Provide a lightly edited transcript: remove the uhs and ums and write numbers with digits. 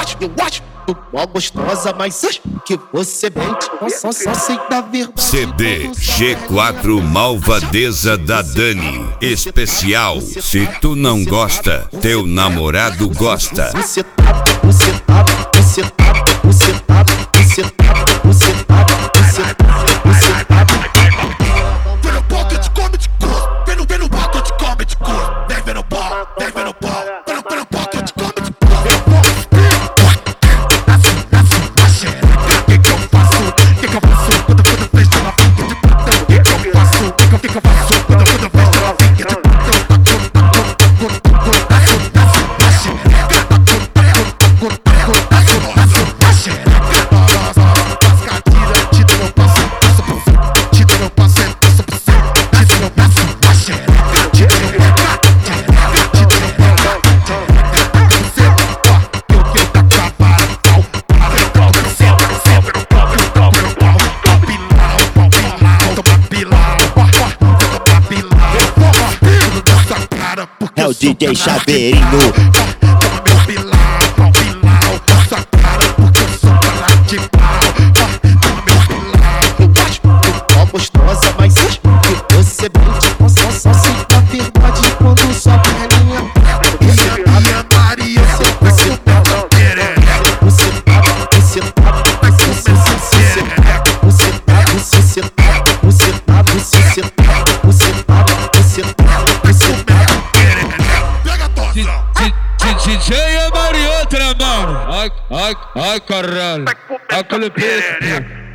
eu acho mó gostosa, mas acho que você mente. Só sei da verdade. CD G4 Malvadeza da Dani. Especial. Se tu não gosta, teu namorado gosta. Você tá. Vem no pocket de comedy curso. Vem no pocket de comedy curso. Vem no pau. Vem no pocket de comedy curso. Que eu faço quando vejo ela fica de putão? Que eu faço quando vejo ela fica de putão? É o DJ Chaveirinho. Toma meu pilau, essa cara porque eu sou cara de pau. Toma meu pilau, eu acho que mó gostosa, mas acho que você mente. Só sei da verdade quando sua perninha pega. Minha Maria, você tá querendo. Você tá DJ é Marioutra, mano. Ai, caralho. Aquele beijo.